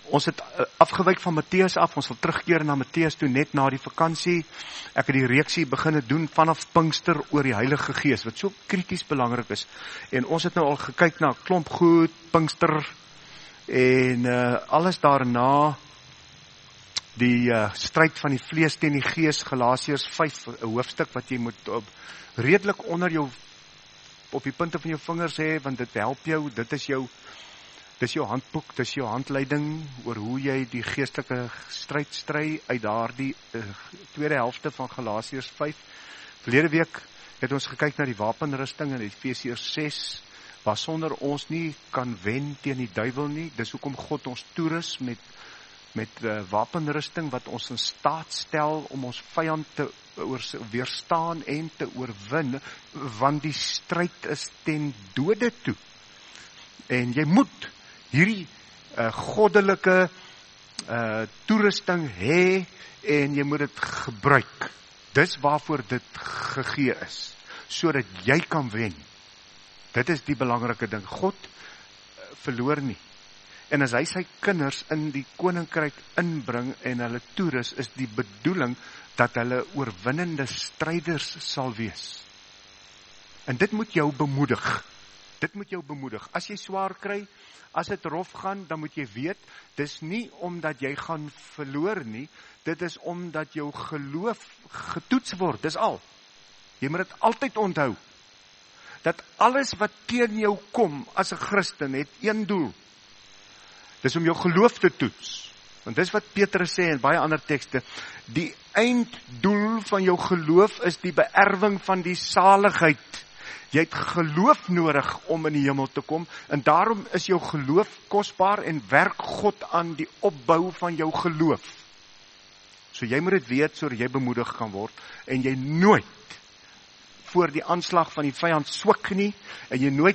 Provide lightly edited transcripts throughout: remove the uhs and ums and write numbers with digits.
Ons het afgewyk van Matteus af, ons sal terugkeer na Matteus toe net na die vakansie. Ek het die reeksie begin doen vanaf Pinkster oor die Heilige Gees, wat so krities belangrik is. En ons het nou al gekyk na klomp goed, Pinkster, en alles daarna, die stryd van die vlees teen die gees, Galasiërs 5, 'n hoofstuk wat jy moet redelik onder jou, op die punte van jou vingers hê, want dit help jou, dis jou handboek, dis jou handleiding oor hoe jy die geestelike stryd stry uit daardie tweede helfte van Galasiërs 5. Verlede week het ons gekyk na die wapenrusting in Efesiërs 6, waar sonder ons nie kan wen teen die duiwel nie. Dis hoekom God ons toerus met wapenrusting wat ons in staat stel om ons vyand te weerstaan en te oorwin, want die stryd is ten dode toe. En jy moet hierdie goddelike toerusting hê en jy moet dit gebruik. Dis waarvoor dit gegee is, sodat jy kan wen. Dit is die belangrike ding. God verloor nie. En as hy sy kinders in die koninkryk inbring en hulle toerus, is die bedoeling dat hulle oorwinnende stryders sal wees. En dit moet jou bemoedig. Dit moet jou bemoedig. As jy swaar kry, as dit rof gaan, dan moet jy weet, dis nie omdat jy gaan verloor nie, dit is omdat jou geloof getoets word, dis al. Jy moet dit altyd onthou, dat alles wat teen jou kom as 'n Christen het een doel. Dis om jou geloof te toets. Want dis wat Petrus sê in baie ander tekste, die einddoel van jou geloof is die beerwing van die saligheid. Jy het geloof nodig om in die hemel te kom, en daarom is jou geloof kosbaar en werk God aan die opbou van jou geloof. So jy moet dit weet, sodat jy bemoedig kan word, en jy nooit voor die aanslag van die vyand swik nie, en jy nooit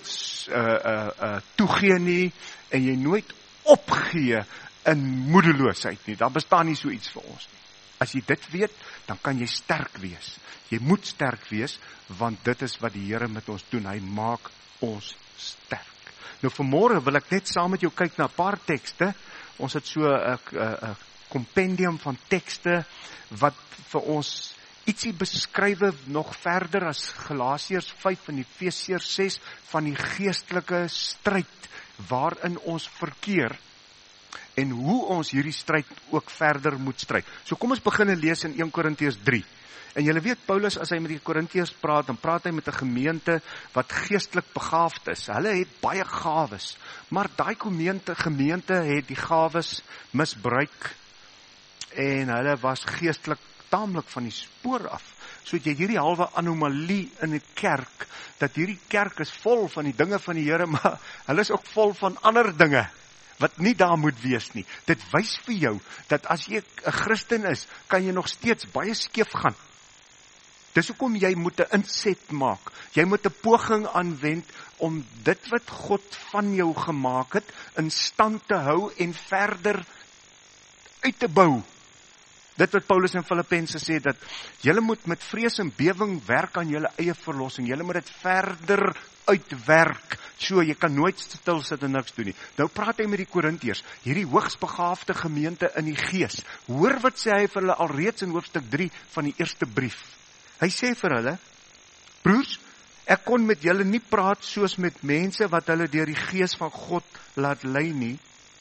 toegee nie, en jy nooit opgee in moedeloosheid nie. Daar bestaan nie so iets vir ons nie. As jy dit weet, dan kan jy sterk wees. Jy moet sterk wees, want dit is wat die Here met ons doen. Hy maak ons sterk. Nou vanmôre wil ek net saam met jou kyk na 'n paar tekste. Ons het so 'n kompendium van tekste wat vir ons ietsie beskrywe nog verder as Galasiërs 5 en Efesiërs 6 van die geestelike stryd waarin ons verkeer en hoe ons hierdie stryd ook verder moet stry. So kom ons begin lees in 1 Korintiërs 3. En julle weet, Paulus, as hy met die Korintiërs praat, dan praat hy met 'n gemeente wat geestelik begaafd is. Hulle het baie gawes, maar daai gemeente het die gawes misbruik en hulle was geestelik taamlik van die spoor af. So het jy hierdie halwe anomalie in 'n kerk, dat hierdie kerk is vol van die dinge van die Here, maar hulle is ook vol van ander dinge wat nie daar moet wees nie. Dit wys vir jou, dat as jy 'n Christen is, kan jy nog steeds baie skeef gaan. Dis hoekom jy moet 'n inset maak. Jy moet 'n poging aanwend om dit wat God van jou gemaak het, in stand te hou en verder uit te bou. Dit wat Paulus in Filippense sê, dat julle moet met vrees en bewing werk aan julle eie verlossing. Julle moet dit verder uitwerk. So, jy kan nooit stil sit en niks doen nie. Nou praat hy met die Korintiërs, hierdie hoogsbegaafde gemeente in die gees. Hoor wat sê hy vir hulle alreeds in hoofstuk 3 van die eerste brief. Hy sê vir hulle, broers, ek kon met julle nie praat soos met mense wat hulle deur die gees van God laat lei nie.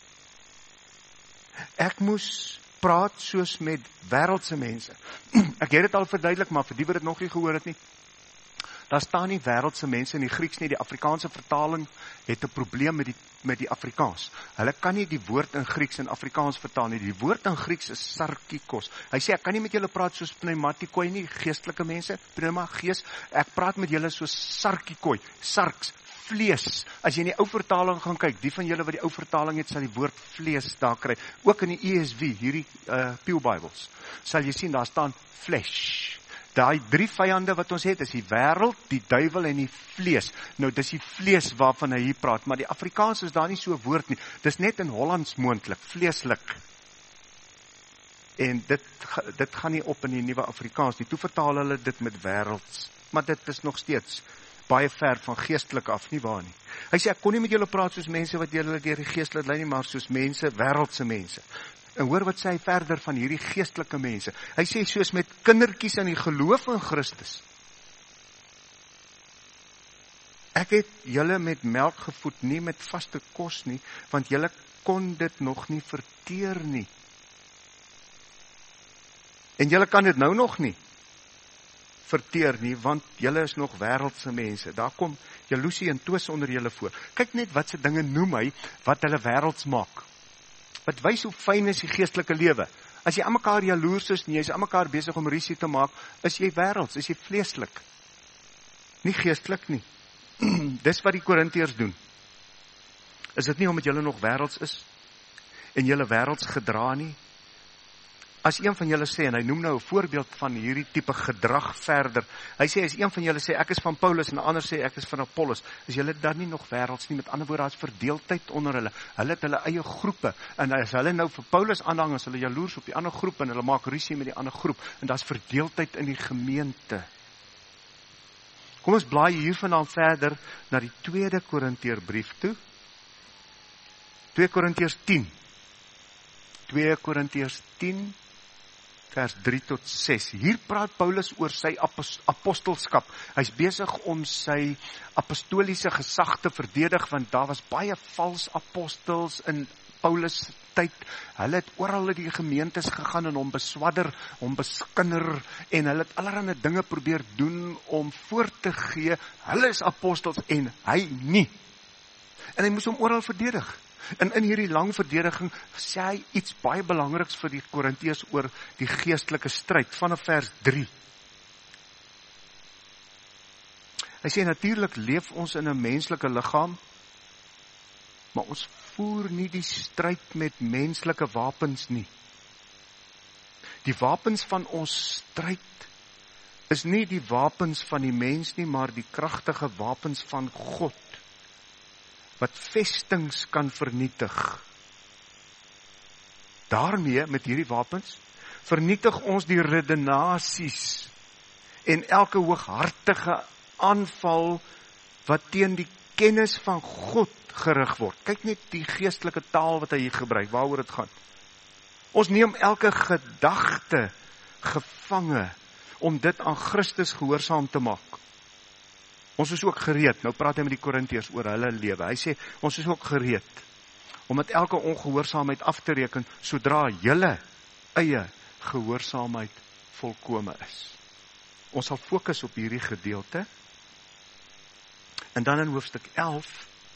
Ek moes praat soos met wêreldse mense. Ek het dit al verduidelik, maar vir die wat dit nog nie gehoor het nie. Daar staan nie wêreldse mense in die Grieks nie. Die Afrikaanse vertaling het 'n probleem met die Afrikaans. Hulle kan nie die woord in Grieks en Afrikaans vertaal nie. Die woord in Grieks is sarkikos. Hy sê, ek kan nie met julle praat soos pneumatikoi nie, geestelike mense, pneuma, gees. Ek praat met julle soos sarkikoi, sarks, vlees. As jy in die ou vertaling gaan kyk, die van julle wat die ou vertaling het, sal die woord vlees daar kry. Ook in die ESV, hierdie Pew Bibles, sal jy sien, daar staan flesh. Daai 3 vyande wat ons het, is die wêreld, die duiwel en die vlees. Nou, dis die vlees waarvan hy hier praat, maar die Afrikaans is daar nie so 'n woord nie. Dis net in Hollands moontlik, vleeslik. En dit gaan nie op in die nuwe Afrikaans nie. Toe vertaal hulle dit met wêrelds, maar dit is nog steeds baie ver van geestelik af, nie waar nie. Hy sê, ek kon nie met julle praat soos mense wat julle deur die gees laat lei nie, maar soos mense, wêreldse mense. En hoor wat sê hy verder van hierdie geestelike mense. Hy sê, soos met kindertjies in die geloof in Christus. Ek het julle met melk gevoed, nie met vaste kos nie, want julle kon dit nog nie verteer nie. En julle kan dit nou nog nie verteer nie, want julle is nog wêreldse mense. Daar kom jaloesie en twis onder julle voor. Kyk net wat se dinge noem hy, wat hulle wêrelds maak. Wat wys hoe fyn is die geestelike lewe. As jy aan mekaar jaloers is, nie, jy is aan mekaar besig om rusie te maak, is jy wêrelds, is jy vleeslik. Nie geestelik nie. Dis wat die Korintiërs doen. Is dit nie omdat julle nog wêrelds is, en julle wêrelds gedra nie? As een van julle sê, en hy noem nou 'n voorbeeld van hierdie tipe gedrag verder, hy sê, as een van julle sê, ek is van Paulus, en 'n ander sê, ek is van Apollos, is julle dan nie nog wêrelds nie? Met ander woorde, daar is verdeeldheid onder hulle. Hulle het hulle eie groepe, en as hulle nou vir Paulus aanhang, is hulle jaloers op die ander groep, en hulle maak rusie met die ander groep, en daar is verdeeldheid in die gemeente. Kom ons blaai hiervandaan verder na die 2 Korintiërbrief toe. 2 Korintiërs 10. 2 Korintiërs 10, vers 3 tot 6. Hier praat Paulus oor sy apostelskap. Hy's besig om sy apostoliese gesag te verdedig, want daar was baie vals apostels in Paulus tyd. Hulle het oral in die gemeentes gegaan en hom beswadder, hom beskinder, en hulle het allerlei dinge probeer doen om voor te gee, hulle is apostels en hy nie. En hy moes hom oral verdedig. En in hierdie lang verdediging sê hy iets baie belangriks vir die Korintiërs oor die geestelike stryd, vanaf vers 3. Hy sê, natuurlik leef ons in 'n menslike liggaam, maar ons voer nie die stryd met menslike wapens nie. Die wapens van ons stryd is nie die wapens van die mens nie, maar die kragtige wapens van God, wat vestings kan vernietig. Daarmee, met hierdie wapens, vernietig ons die redenasies en elke hooghartige aanval wat teen die kennis van God gerig word. Kyk net die geestelike taal wat hy hier gebruik, waaroor dit gaan. Ons neem elke gedagte gevange om dit aan Christus gehoorsaam te maak. Ons is ook gereed, nou praat hy met die Korintiërs oor hulle lewe. Hy sê, ons is ook gereed om met elke ongehoorsaamheid af te reken, sodra julle eie gehoorsaamheid volkome is. Ons sal fokus op hierdie gedeelte. En dan in hoofstuk 11,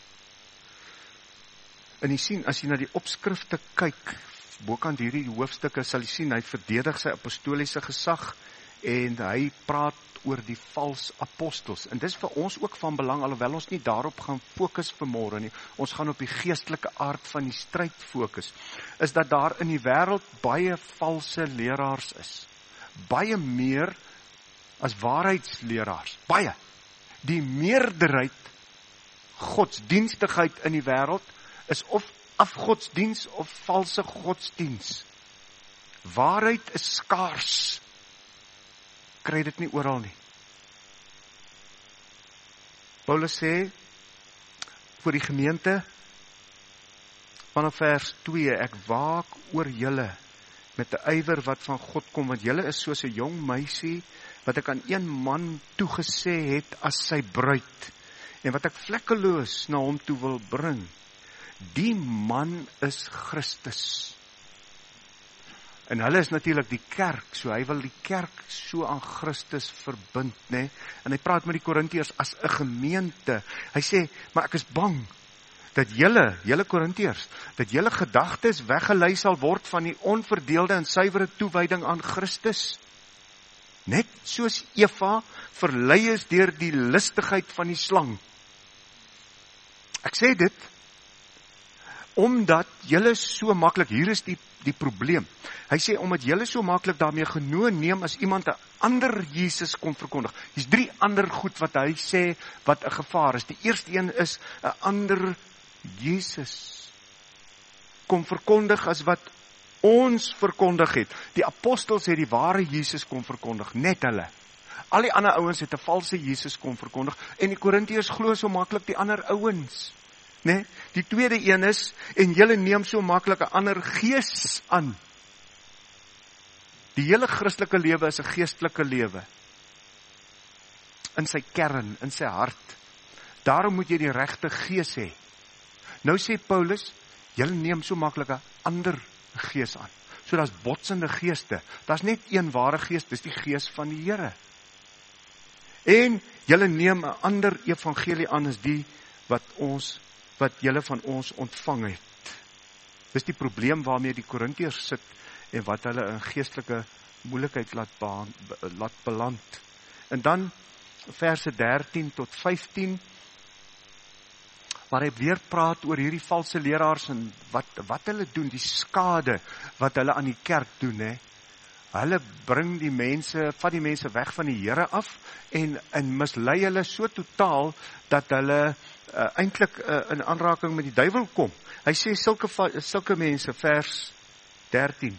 en jy sien, as jy na die opskrifte kyk, bokant hierdie hoofstukke, sal jy sien, hy verdedig sy apostoliese gesag, en hy praat oor die vals apostels. En dis vir ons ook van belang, alhoewel ons nie daarop gaan fokus vanmôre nie, ons gaan op die geestelike aard van die stryd fokus, is dat daar in die wêreld baie valse leraars is. Baie meer as waarheidsleraars. Baie. Die meerderheid godsdienstigheid in die wêreld is of afgodsdiens of valse godsdiens. Waarheid is skaars. Kry dit nie oral nie. Paulus sê vir die gemeente vanaf vers 2, ek waak oor julle met 'n ywer wat van God kom, want julle is soos 'n jong meisie wat ek aan een man toegesê het as sy bruid, en wat ek vlekkeloos na hom toe wil bring. Die man is Christus. En hulle is natuurlik die kerk, so hy wil die kerk so aan Christus verbind, né? En hy praat met die Korintiërs as 'n gemeente. Hy sê, maar ek is bang dat julle Korintiërs, dat julle gedagtes weggelei sal word van die onverdeelde en suiwere toewyding aan Christus. Net soos Eva verlei is deur die listigheid van die slang. Ek sê dit omdat julle so maklik, hier is die probleem. Hy sê, omdat julle so maklik daarmee genoeg neem as iemand 'n ander Jesus kom verkondig. Hier's 3 ander goed wat hy sê wat 'n gevaar is. Die eerste een is 'n ander Jesus kom verkondig as wat ons verkondig het. Die apostels het die ware Jesus kom verkondig, net hulle. Al die ander ouens het 'n valse Jesus kom verkondig, en die Korintiërs glo so maklik die ander ouens. Nee, die tweede een is, en julle neem so maklik 'n ander gees aan. Die hele Christelike lewe is 'n geestelike lewe. In sy kern, in sy hart. Daarom moet jy die regte gees hê. Nou sê Paulus, julle neem so maklik 'n ander gees aan. So daar's botsende geeste. Daar's net een ware gees, dis die gees van die Here. En julle neem 'n ander evangelie aan as die wat julle van ons ontvang het. Dis die probleem waarmee die Korintiërs sit en wat hulle in geestelike moeilikheid laat beland. En dan verse 13 tot 15, waar hy weer praat oor hierdie valse leraars en wat hulle doen, die skade wat hulle aan die kerk doen, hè. Hulle bring die mense, vat die mense weg van die Here af en mislei hulle so totaal dat hulle eintlik in aanraking met die duiwel kom. Hy sê sulke mense, vers 13.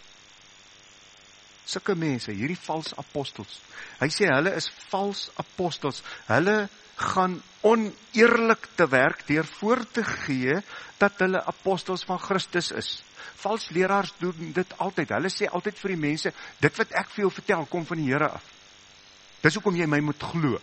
Sulke mense, hierdie vals apostels. Hy sê hulle is vals apostels. Hulle gaan oneerlik te werk deur voor te gee dat hulle apostels van Christus is. Vals leraars doen dit altyd. Hulle sê altyd vir die mense, dit wat ek vir jou vertel, kom van die Here af. Dis hoekom jy my moet glo.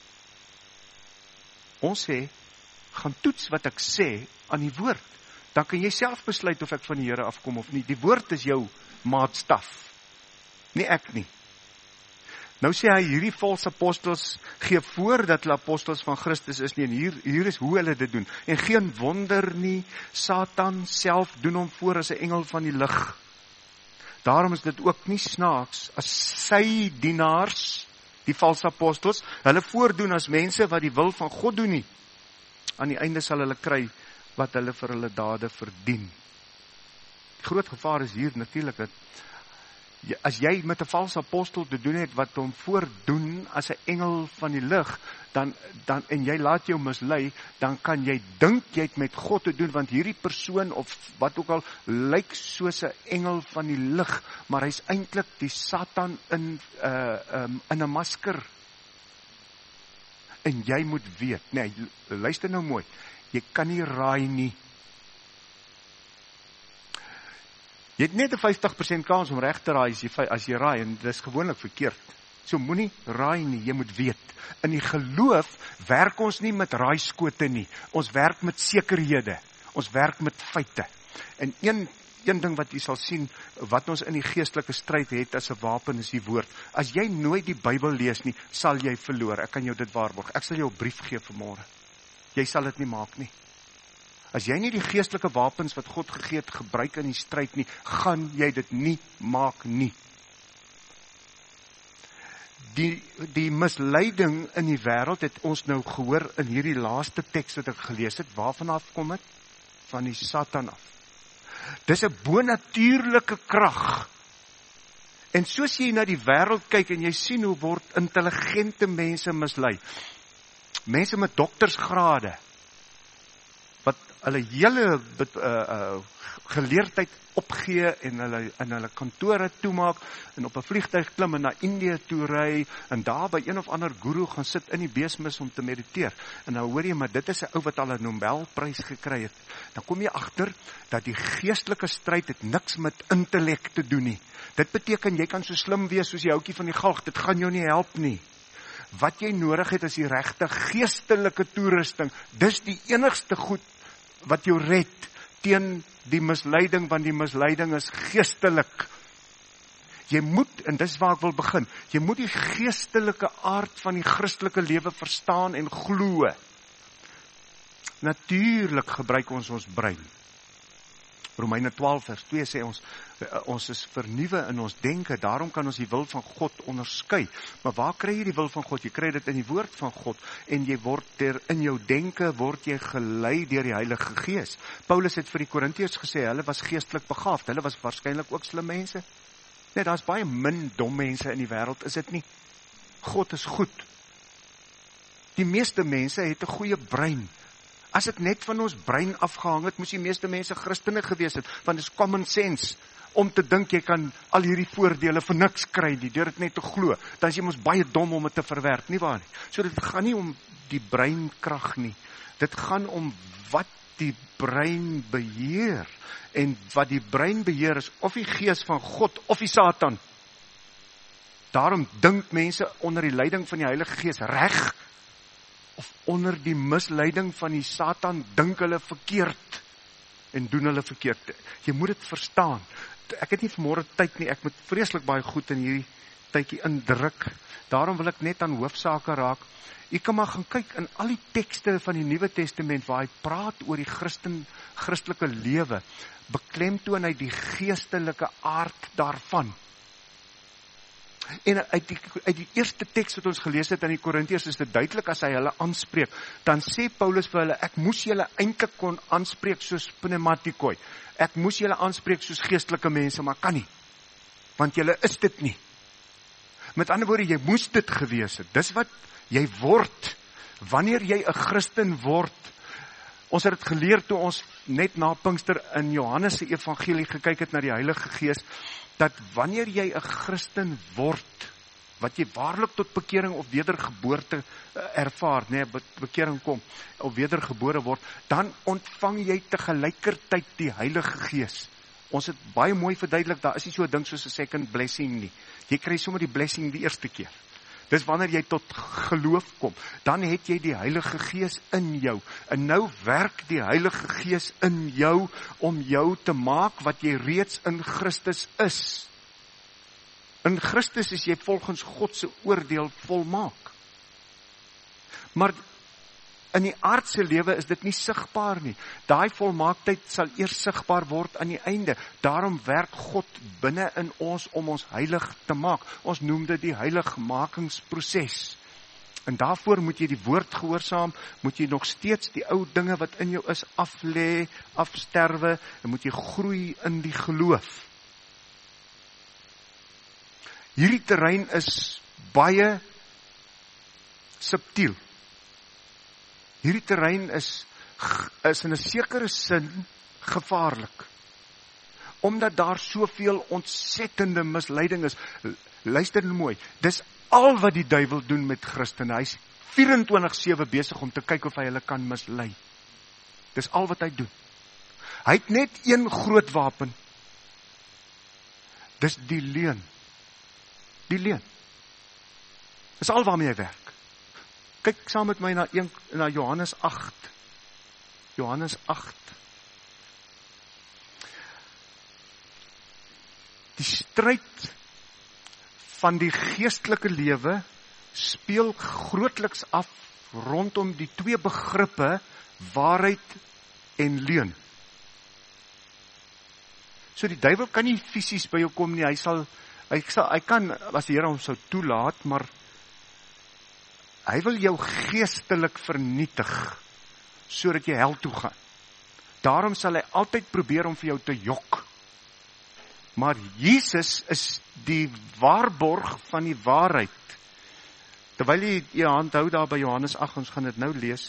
Ons sê, gaan toets wat ek sê aan die woord. Dan kan jy self besluit of ek van die Here afkom of nie. Die woord is jou maatstaf. Nie ek nie. Nou sê hy, hierdie valse apostels gee voor dat hulle apostels van Christus is nie, en hier is hoe hulle dit doen. En geen wonder nie, Satan self doen hom voor as 'n engel van die lig. Daarom is dit ook nie snaaks, as sy dienaars, die valse apostels, hulle voordoen as mense wat die wil van God doen nie. Aan die einde sal hulle kry wat hulle vir hulle dade verdien. Die groot gevaar is hier natuurlik dat as jy met 'n valse apostel te doen het wat hom voordoen as 'n engel van die lig, dan en jy laat jou mislei, dan kan jy dink jy het met God te doen, want hierdie persoon of wat ook al lyk soos 'n engel van die lig, maar hy's eintlik die Satan in 'n masker. En jy moet weet, nee, luister nou mooi, jy kan nie raai nie. Jy het net 'n 50% kans om reg te raai as jy raai, en dis gewoonlik verkeerd. So moenie raai nie, jy moet weet. In die geloof werk ons nie met raaiskote nie. Ons werk met sekerhede. Ons werk met feite. En een ding wat jy sal sien, wat ons in die geestelike stryd het as 'n wapen, is die woord. As jy nooit die Bybel lees nie, sal jy verloor. Ek kan jou dit waarborg. Ek sal jou 'n brief gee vanmôre. Jy sal dit nie maak nie. As jy nie die geestelike wapens wat God gegee het gebruik in die stryd nie, gaan jy dit nie maak nie. Die misleiding in die wêreld het ons nou gehoor in hierdie laaste teks wat ek gelees het. Waarvan af kom dit? Van die Satan af. Dis 'n bonatuurlike krag. En soos jy na die wêreld kyk en jy sien hoe word intelligente mense mislei. Mense met doktorsgrade wat hulle hele geleerdheid opgee en hulle kantore toemaak en op 'n vliegtuig klim en na Indië toe ry en daar by een of ander guru gaan sit in die beesmis om te mediteer. En nou hoor jy, maar dit is 'n ou wat al 'n Nobelprys gekry het. Dan kom jy agter dat die geestelike stryd het niks met intellek te doen nie. Dit beteken jy kan so slim wees soos die houtjie van die galg, dit gaan jou nie help nie. Wat jy nodig het is die regte geestelike toerusting. Dis die enigste goed wat jou red teen die misleiding, want die misleiding is geestelik. Jy moet, en dis waar ek wil begin, jy moet die geestelike aard van die Christelike lewe verstaan en glo. Natuurlik gebruik ons brein. Romeine 12 vers 2 sê ons is vernuwe in ons denke, daarom kan ons die wil van God onderskei. Maar waar kry jy die wil van God? Jy kry dit in die woord van God, en jy word in jou denke word jy gelei deur die Heilige Gees. Paulus het vir die Korintiërs gesê, hulle was geestelik begaafd, hulle was waarskynlik ook slim mense. Nee, daar's baie min dom mense in die wêreld, is dit nie? God is goed. Die meeste mense het 'n goeie brein. As dit net van ons brein afgehang het, moes die meeste mense Christene gewees het, want dit is common sense. om te dink jy kan al hierdie voordele vir niks kry nie, deur dit net te glo. Dan is jy mos baie dom om dit te verwerp, nie waar nie? So dit gaan nie om die breinkrag nie. Dit gaan om wat die brein beheer. En wat die brein beheer is of die gees van God of die Satan. Daarom dink mense onder die leiding van die Heilige Gees reg, of onder die misleiding van die Satan dink hulle verkeerd en doen hulle verkeerd. Jy moet dit verstaan. Ek het nie vanmôre tyd nie, ek moet vreeslik baie goed in hierdie tydjie indruk. Daarom wil ek net aan hoofsake raak. Jy kan maar gaan kyk in al die tekste van die Nuwe Testament waar hy praat oor die Christelike lewe, beklemtoon hy die geestelike aard daarvan. En uit die eerste teks wat ons gelees het aan die Korintiërs is dit duidelik as hy hulle aanspreek, dan sê Paulus vir hulle, ek moes julle eintlik kon aanspreek soos pneumatikoi. Ek moes julle aanspreek soos geestelike mense, maar kan nie. Want julle is dit nie. Met ander woorde, jy moes dit gewees het. Dis wat jy word, wanneer jy 'n Christen word. Ons het dit geleer toe ons net na Pinkster in Johannes se evangelie gekyk het na die Heilige Gees, dat wanneer jy 'n Christen word, wat jy waarlik tot bekering of wedergeboorte ervaar, bekering kom, of wedergebore word, dan ontvang jy tegelykertyd die Heilige Gees. Ons het baie mooi verduidelik, daar is nie so 'n ding soos 'n second blessing nie. Jy kry sommer die blessing die eerste keer. Dis wanneer jy tot geloof kom, dan het jy die Heilige Gees in jou. En nou werk die Heilige Gees in jou om jou te maak wat jy reeds in Christus is. In Christus is jy volgens God se oordeel volmaak. Maar in die aardse lewe is dit nie sigbaar nie. Daai volmaaktheid sal eers sigbaar word aan die einde. Daarom werk God binne in ons om ons heilig te maak. Ons noem dit die heiligmakingsproses. En daarvoor moet jy die woord gehoorsaam, moet jy nog steeds die ou dinge wat in jou is aflê, afsterwe, en moet jy groei in die geloof. Hierdie terrein is baie subtiel. Hierdie terrein is in 'n sekere sin gevaarlik. Omdat daar soveel ontsettende misleiding is. Luister nou mooi. Dis al wat die duiwel doen met Christene. Hy's 24/7 besig om te kyk of hy hulle kan mislei. Dis al wat hy doen. Hy het net een groot wapen. Dis die leuen. Die leuen. Dis al waarmee hy werk. Kyk saam met my na Johannes 8. Johannes 8. Die stryd van die geestelike lewe speel grootliks af rondom die twee begrippe waarheid en leuen. So die duiwel kan nie fisies by jou kom nie. Hy kan, as die Here hom sou toelaat, maar hy wil jou geestelik vernietig, sodat jy hel toe gaan. Daarom sal hy altyd probeer om vir jou te jok. Maar Jesus is die waarborg van die waarheid. Terwyl jy jou hand hou daar by Johannes 8, ons gaan dit nou lees.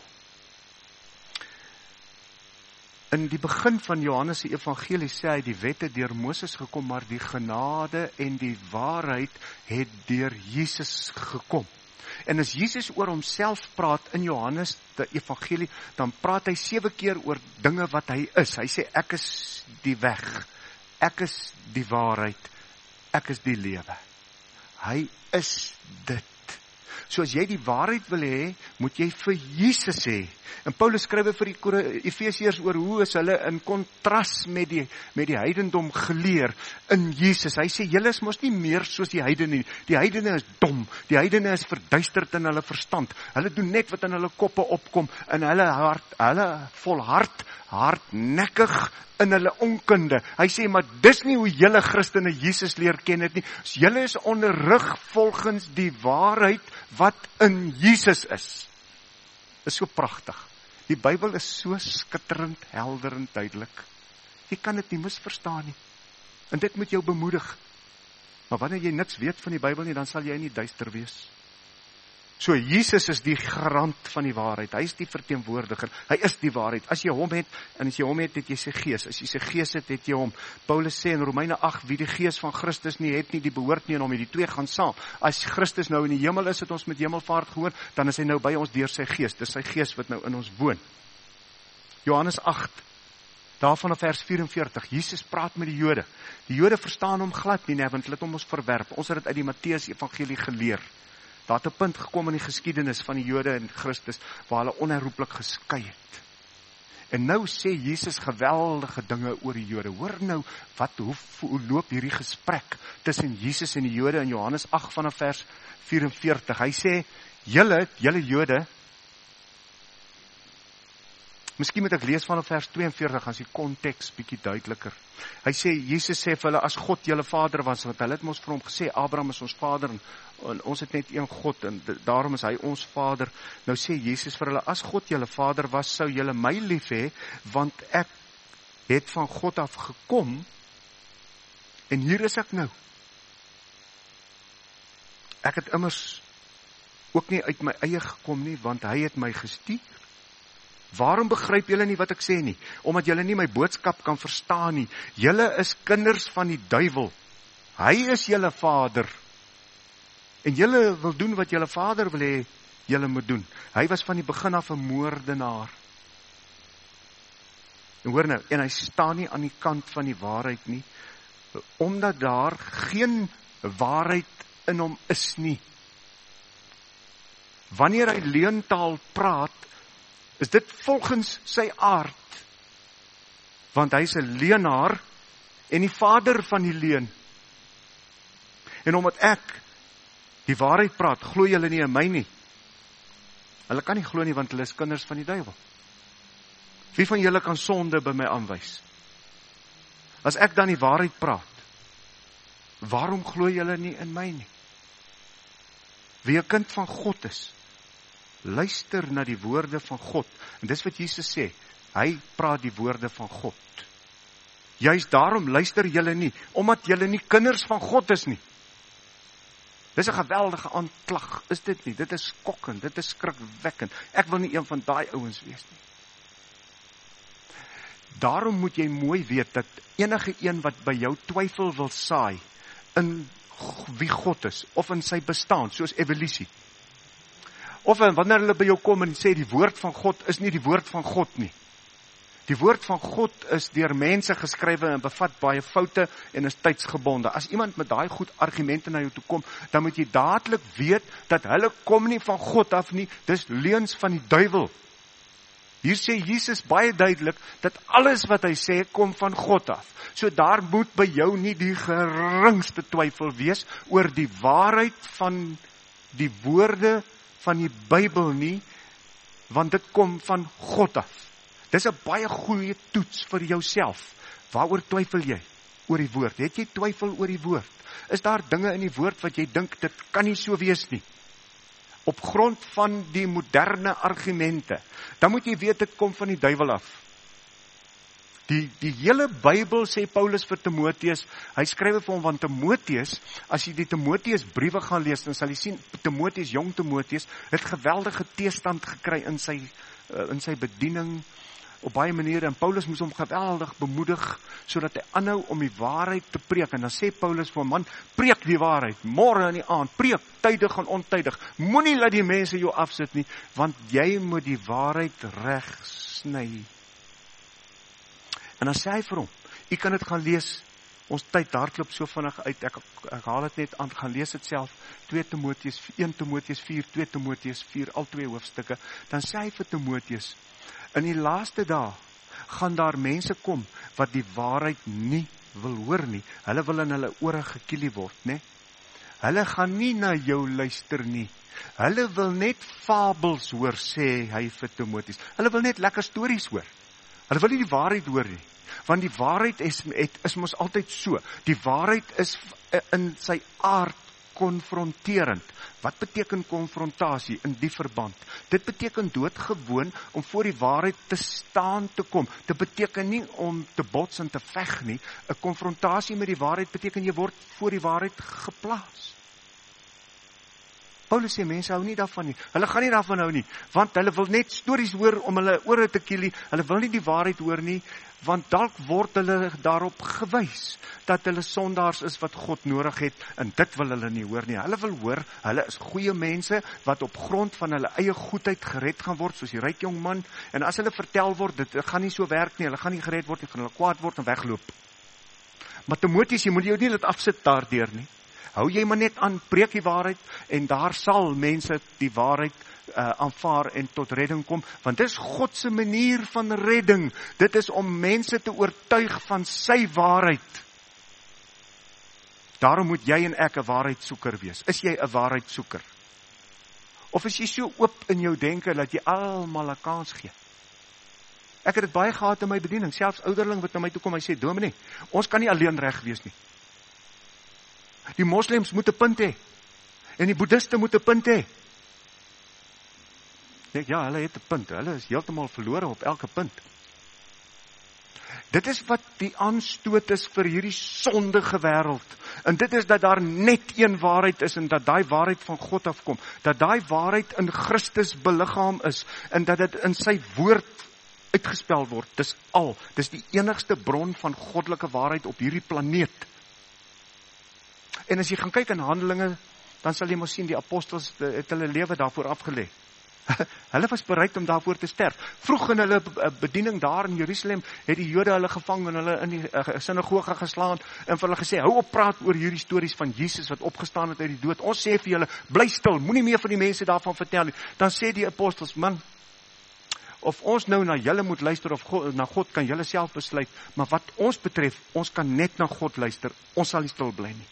In die begin van Johannes se evangelie sê hy, die wet het deur Moses gekom, maar die genade en die waarheid het deur Jesus gekom. En as Jesus oor homself praat in Johannes die evangelie, dan praat hy 7 keer oor dinge wat hy is. Hy sê, ek is die weg, ek is die waarheid, ek is die lewe. Hy is dit. So as jy die waarheid wil hê, moet jy vir Jesus hê. En Paulus skryf vir die Efesiërs oor hoe is hulle in kontras met die heidendom geleer in Jesus. Hy sê, julle is mos nie meer soos die heidene nie. Die heidene is dom, die heidene is verduisterd in hulle verstand. Hulle doen net wat in hulle koppe opkom, en hulle volhard, hardnekkig in hulle onkunde. Hy sê, maar dis nie hoe julle Christene Jesus leer ken het nie. Julle is onderrig volgens die waarheid wat in Jesus is. Is so pragtig. Die Bybel is so skitterend, helder en duidelik. Jy kan dit nie misverstaan nie. En dit moet jou bemoedig. Maar wanneer jy niks weet van die Bybel nie, dan sal jy in die duister wees. So, Jesus is die garant van die waarheid. Hy is die verteenwoordiger. Hy is die waarheid. As jy hom het, en as jy hom het, het jy sy gees. As jy sy gees het, het jy hom. Paulus sê in Romeine 8, wie die gees van Christus nie het nie, die behoort nie aan hom nie. Die twee gaan saam. As Christus nou in die hemel is, het ons met hemelvaart gehoor, dan is hy nou by ons deur sy gees. Dis sy gees wat nou in ons woon. Johannes 8, daarvan op vers 44, Jesus praat met die Jode. Die Jode verstaan hom glad nie, want hulle het hom ons verwerp. Ons het dit uit die Matteus evangelie geleer. Daar het 'n punt gekom in die geskiedenis van die Jode en Christus, waar hulle onherroepelik geskei het. En nou sê Jesus geweldige dinge oor die Jode. Hoor nou, hoe loop hierdie gesprek tussen Jesus en die Jode in Johannes 8 vanaf vers 44. Hy sê, julle Jode, miskien moet ek lees vanaf vers 42, dan is die konteks bietjie duideliker. Hy sê, Jesus sê vir hulle, as God julle vader was, want hulle het mos vir hom gesê, Abraham is ons vader, en ons het net een God, en daarom is hy ons vader. Nou sê Jesus vir hulle, as God julle vader was, sou julle my lief hê, want ek het van God af gekom, en hier is ek nou. Ek het immers ook nie uit my eie gekom nie, want hy het my gestuur. Waarom begryp julle nie wat ek sê nie? Omdat julle nie my boodskap kan verstaan nie. Julle is kinders van die duiwel. Hy is julle vader. En julle wil doen wat julle vader wil hê, julle moet doen. Hy was van die begin af 'n moordenaar. En hoor nou, en hy staan nie aan die kant van die waarheid nie, omdat daar geen waarheid in hom is nie. Wanneer hy leuntaal praat, is dit volgens sy aard, want hy is 'n leenaar en die vader van die leuen. En omdat ek die waarheid praat, glo julle nie in my nie. Hulle kan nie glo nie, want hulle is kinders van die duiwel. Wie van julle kan sonde by my aanwys? As ek dan die waarheid praat, waarom glo julle nie in my nie? Wie 'n kind van God is, luister na die woorde van God. En dis wat Jesus sê, hy praat die woorde van God. Juist daarom luister julle nie, omdat julle nie kinders van God is nie. Dis 'n geweldige aanklag, is dit nie? Dit is skokkend, dit is skrikwekkend. Ek wil nie een van daai ouens wees nie. Daarom moet jy mooi weet, dat enige een wat by jou twyfel wil saai, in wie God is, of in sy bestaan, soos evolusie, of wanneer hulle by jou kom en sê, die woord van God is nie die woord van God nie. Die woord van God is deur mense geskrywe en bevat baie foute en is tydsgebonde. As iemand met daai goed argumente na jou toe kom, dan moet jy dadelik weet, dat hulle kom nie van God af nie, dis leuns van die duiwel. Hier sê Jesus baie duidelik, dat alles wat hy sê, kom van God af. So daar moet by jou nie die geringste twyfel wees, oor die waarheid van die woorde van die Bybel nie, want dit kom van God af. Dis 'n baie goeie toets vir jouself. Waaroor twyfel jy? Oor die woord. Het jy twyfel oor die woord? Is daar dinge in die woord wat jy dink, dit kan nie so wees nie? Op grond van die moderne argumente, dan moet jy weet, dit kom van die duiwel af. Die hele Bybel, sê Paulus vir Timoteus, hy skryf vir hom, want Timoteus, as jy die Timoteus briewe gaan lees, dan sal jy sien, Timoteus, jong Timoteus, het geweldige teestand gekry in sy bediening, op baie maniere, en Paulus moes hom geweldig bemoedig, sodat hy aanhou om die waarheid te preek, en dan sê Paulus vir hom, man, preek die waarheid, môre in die aand, preek, tydig en ontydig, moenie laat die mense jou afsit nie, want jy moet die waarheid reg sny. En dan sê hy vir hom, jy kan dit gaan lees, ons tyd hardloop so vinnig uit, ek haal dit net aan, gaan lees dit self, 1 Timoteus 4, 2 Timoteus 4, al 2 hoofstukke, dan sê hy vir Timoteus, in die laaste dae, gaan daar mense kom, wat die waarheid nie wil hoor nie, hulle wil in hulle ore gekielie word, né? Hulle gaan nie na jou luister nie, hulle wil net fabels hoor, sê hy vir Timoteus, hulle wil net lekker stories hoor, hulle wil nie die waarheid hoor nie, want die waarheid is mos altyd so, die waarheid is in sy aard konfronterend. Wat beteken konfrontasie in die verband? Dit beteken doodgewoon om voor die waarheid te staan te kom. Dit beteken nie om te bots en te veg nie. 'n Konfrontasie met die waarheid beteken jy word voor die waarheid geplaas. Paulus sê, mense hou nie daarvan nie. Hulle gaan nie daarvan hou nie, want hulle wil net stories hoor om hulle ore te kiel nie. Hulle wil nie die waarheid hoor nie, want dalk word hulle daarop gewys, dat hulle sondaars is wat God nodig het, en dit wil hulle nie hoor nie. Hulle wil hoor, hulle is goeie mense, wat op grond van hulle eie goedheid gered gaan word, soos die ryk jong man, en as hulle vertel word, dit gaan nie so werk nie, hulle gaan nie gered word, gaan hulle kwaad word en wegloop. Maar Timotheus, jy moet jou nie laat afsit daardeur nie. Hou jy maar net aan, preek die waarheid, en daar sal mense die waarheid aanvaar en tot redding kom, want dit is God se manier van redding. Dit is om mense te oortuig van sy waarheid. Daarom moet jy en ek 'n waarheidsoeker wees. Is jy 'n waarheidsoeker? Of is jy so oop in jou denke dat jy almal 'n kans gee? Ek het dit baie gehad in my bediening, selfs ouderling wat na my toe kom, hy sê, Dominee, ons kan nie alleen reg wees nie. Die moslems moet 'n punt hê, en die boeddhiste moet 'n punt hê. Ja, hulle het 'n punt, hulle is heeltemal verlore op elke punt. Dit is wat die aanstoot is vir hierdie sondige wêreld. En dit is dat daar net een waarheid is, en dat daai waarheid van God afkom. Dat daai waarheid in Christus beliggaam is, en dat dit in sy woord uitgespel word. Dis al. Dis die enigste bron van goddelike waarheid op hierdie planeet. En as jy gaan kyk in Handelinge, dan sal jy mos sien, die apostels het hulle lewe daarvoor afgelê. Hulle was bereid om daarvoor te sterf. Vroeg in hulle bediening daar in Jerusalem, het die Jode hulle gevang en hulle in die sinagoge geslaan, en vir hulle gesê, hou op praat oor hierdie stories van Jesus wat opgestaan het uit die dood. Ons sê vir julle, bly stil, moenie meer van die mense daarvan vertel nie. Dan sê die apostels, man, of ons nou na julle moet luister, of na God, kan julle self besluit, maar wat ons betref, ons kan net na God luister, ons sal nie stil bly nie.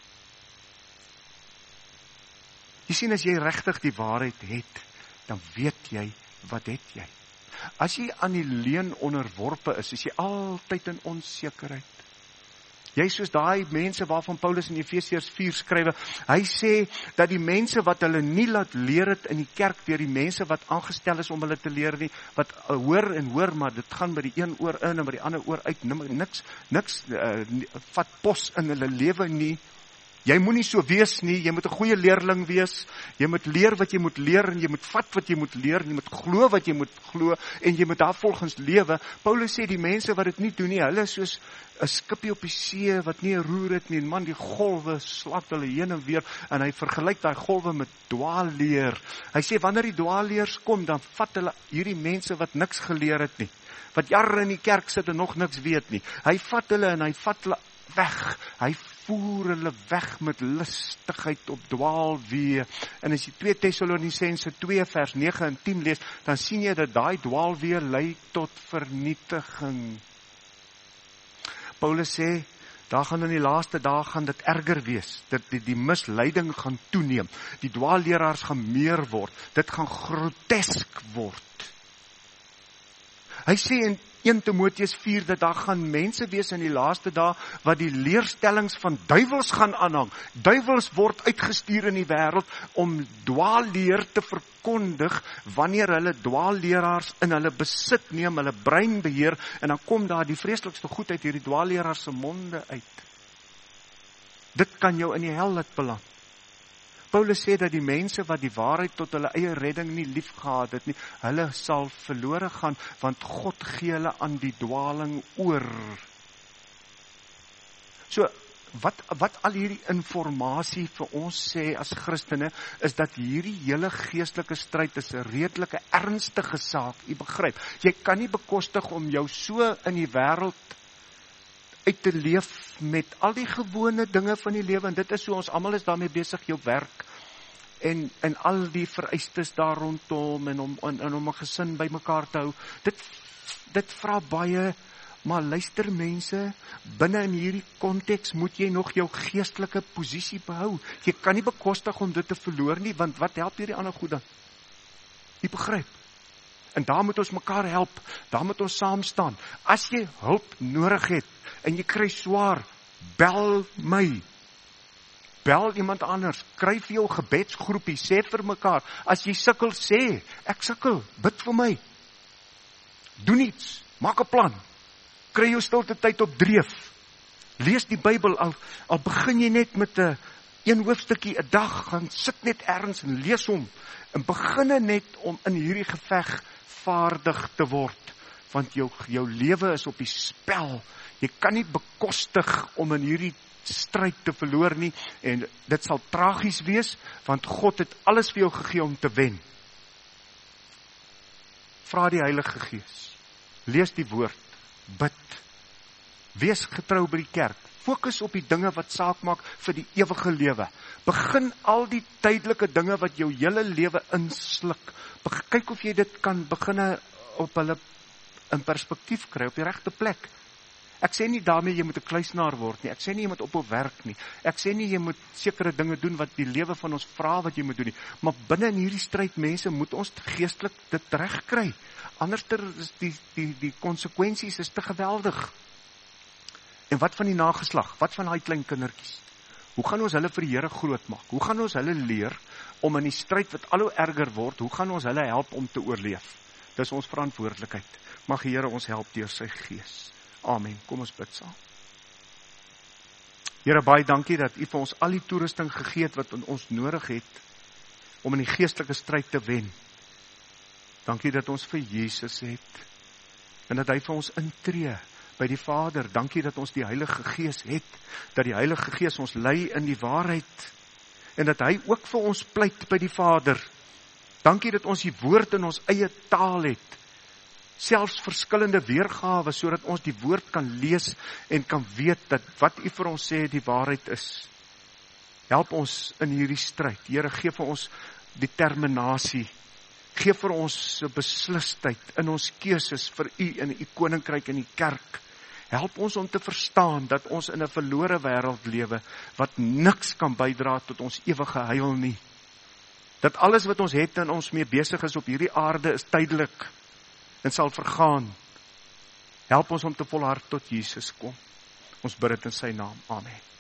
Jy sien, as jy regtig die waarheid het, dan weet jy, wat het jy? As jy aan die leuen onderworpe is jy altyd in onsekerheid. Jy soos daai mense waarvan Paulus in Efesiërs 4 skrywe, hy sê dat die mense wat hulle nie laat leer het in die kerk, deur die mense wat aangestel is om hulle te leer nie, wat hoor en hoor, maar dit gaan by die een oor in en by die ander oor uit, niks vat pos in hulle lewe nie. Jy moet nie so wees nie, jy moet 'n goeie leerling wees, jy moet leer wat jy moet leer, en jy moet vat wat jy moet leer, en jy moet glo wat jy moet glo, en jy moet daarvolgens lewe. Paulus sê die mense wat dit nie doen nie, hulle is soos 'n skipie op die see, wat nie 'n roer het nie, en man, die golwe slat hulle heen en weer, en hy vergelyk daai golwe met dwaalleer. Hy sê, wanneer die dwaalleers kom, dan vat hulle hierdie mense wat niks geleer het nie, wat jare in die kerk sit en nog niks weet nie. Hy vat hulle en hy vat hulle weg, hy voer hulle weg met lustigheid op dwaalweë. En as jy 2 Tessalonisense 2 vers 9 en 10 lees, dan sien jy dat daai dwaalweë lei tot vernietiging. Paulus sê, daar gaan in die laaste dae gaan dit erger wees. Die misleiding gaan toeneem. Die dwaalleraars gaan meer word. Dit gaan grotesk word. Hy sê in 1 Timotheus 4, dat daar gaan mense wees in die laaste dae, wat die leerstellings van duiwels gaan aanhang. Duiwels word uitgestuur in die wêreld, om dwaalleer te verkondig, wanneer hulle dwaalleraars in hulle besit neem, hulle brein beheer, en dan kom daar die vreeslikste goed uit hierdie dwaalleraars se monde uit. Dit kan jou in die hel laat beland. Paulus sê dat die mense wat die waarheid tot hulle eie redding nie lief gehad het nie, hulle sal verlore gaan, want God gee hulle aan die dwaling oor. So, wat al hierdie informasie vir ons sê as Christene, is dat hierdie hele geestelike stryd is 'n redelike ernstige saak. Jy begryp, jy kan nie bekostig om jou so in die wêreld uit te leef met al die gewone dinge van die lewe, en dit is so, ons almal is daarmee besig, jou werk, en al die vereistes daar rondom, en om 'n gesin by mekaar te hou, dit vra baie, maar luister mense, binne in hierdie konteks moet jy nog jou geestelike posisie behou. Jy kan nie bekostig om dit te verloor nie, want wat help hierdie ander goed dan? Jy begryp? En daar moet ons mekaar help, daar moet ons saam staan. As jy hulp nodig het, en jy kry swaar, bel my. Bel iemand anders, kry vir jou gebedsgroepie, sê vir mekaar, as jy sukkel, sê, ek sukkel, bid vir my. Doen iets, maak 'n plan, kry jou stilte tyd op dreef, lees die Bybel, al begin jy net met 'n een hoofstukkie 'n dag, gaan sit net ergens en lees hom, en beginne net om in hierdie geveg vaardig te word, want jou lewe is op die spel. Jy kan nie bekostig om in hierdie stryd te verloor nie, en dit sal tragies wees, want God het alles vir jou gegee om te wen. Vra die Heilige Gees, lees die woord, bid, wees getrou by die kerk, fokus op die dinge wat saak maak vir die ewige lewe. Begin al die tydelike dinge wat jou hele lewe insluk. Kyk of jy dit kan begin op hulle in perspektief kry, op die regte plek. Ek sê nie daarmee jy moet 'n kluisenaar word nie, ek sê nie jy moet ophou werk nie, ek sê nie jy moet sekere dinge doen wat die lewe van ons vra wat jy moet doen nie, maar binne in hierdie stryd, mense, moet ons geestelik dit reg kry. Anderster is die konsekwensies is te geweldig. En wat van die nageslag? Wat van daai klein kindertjies? Hoe gaan ons hulle vir die Here groot maak? Hoe gaan ons hulle leer om in die stryd wat al hoe erger word, hoe gaan ons hulle help om te oorleef? Dis ons verantwoordelikheid. Mag die Here ons help deur sy Gees. Amen. Kom ons bid saam. Here, baie dankie dat U vir ons al die toerusting gegee het wat ons nodig het om in die geestelike stryd te wen. Dankie dat ons vir Jesus het en dat hy vir ons intree by die Vader. Dankie dat ons die Heilige Gees het, dat die Heilige Gees ons lei in die waarheid en dat hy ook vir ons pleit by die Vader. Dankie dat ons die woord in ons eie taal het, selfs verskillende weergawe, sodat ons die woord kan lees en kan weet dat wat U vir ons sê die waarheid is. Help ons in hierdie stryd. Here, gee vir ons determinasie. Gee vir ons 'n beslisheid in ons keuses vir U in U koninkryk en die kerk. Help ons om te verstaan dat ons in 'n verlore wêreld lewe wat niks kan bydra tot ons ewige heil nie. Dat alles wat ons het en ons mee besig is op hierdie aarde is tydelik en sal vergaan. Help ons om te volhard tot Jesus kom. Ons bid dit in sy naam. Amen.